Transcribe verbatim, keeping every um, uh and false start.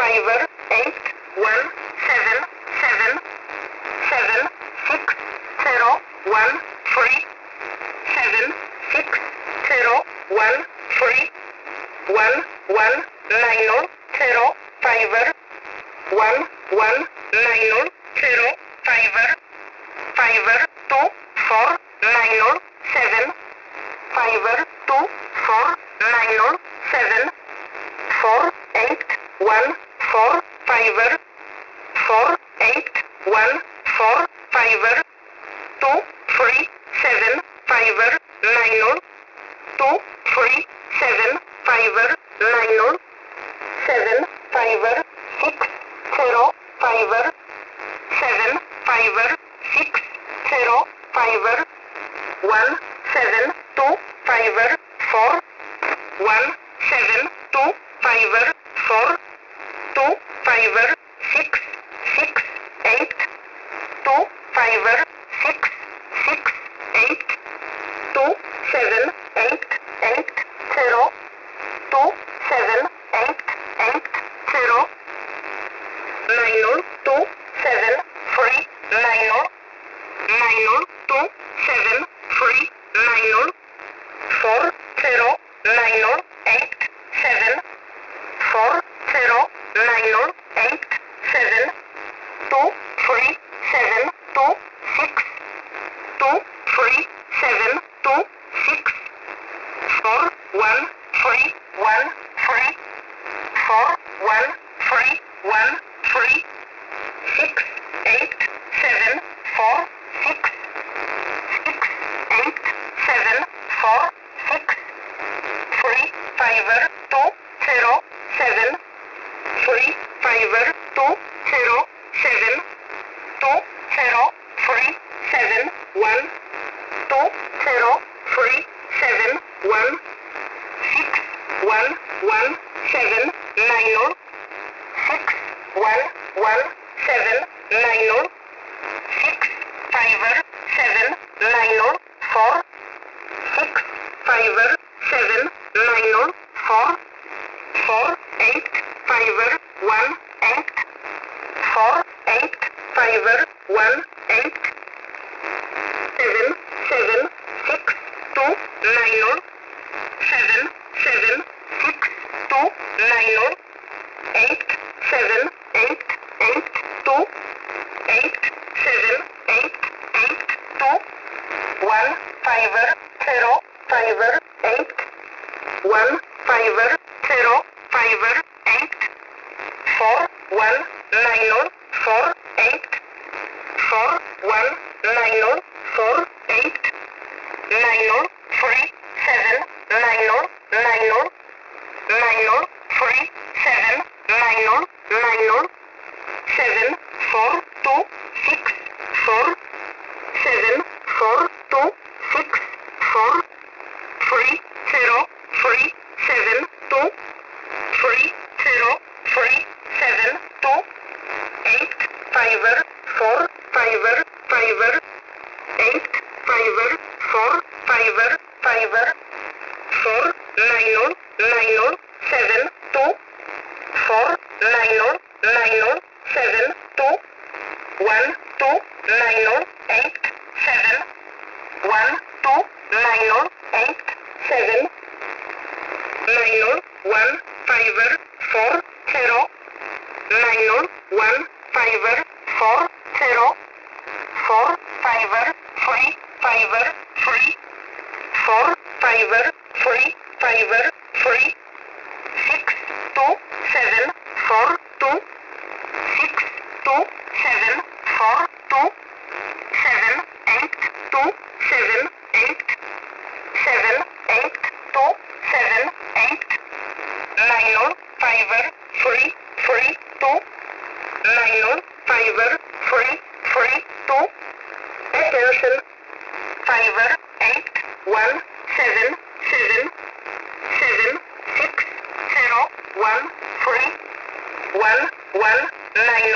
five eight one seven seven seven six zero one three seven six zero one three one one nine zero five one one nine zero five five two four nine seven five two four nine seven four eight one four five four eight one four five two three seven five nine two three seven five nine seven five six zero five seven five six zero five one seven two five four one seven two five four two five six six eight two five six six eight two seven eight eight zero two seven eight eight zero nine two seven three nine nine two seven three nine four zero nine eight seven four zero nine eight seven two three seven two six two three seven two six four one three one three four one three one three six eight seven four six six eight seven four six three five two zero seven three five two zero seven two zero three seven one two zero three seven one six one one seven nine six one one seven nine six five seven nine four six five seven nine four four eight five one eight four eight five one eight seven seven six two nine seven seven six two nine eight seven eight eight two eight seven eight eight two one five zero five eight one five zero five eight four one nine four eight four one nine four eight nine three seven nine nine nine three seven nine nine seven four two six four seven four two six four three zero three seven two three zero three seven two eight five four five five eight five four five five four nine nine seven two four nine nine seven two one two nine eight seven one two nine eight seven nine one five four zero nine one five four zero four five three five three four five three five three six two seven four two six two seven four two seven eight two seven eight seven eight two seven eight nine five three three two nine five three three two. Attention. Five eight one seven seven seven six zero one three one one nine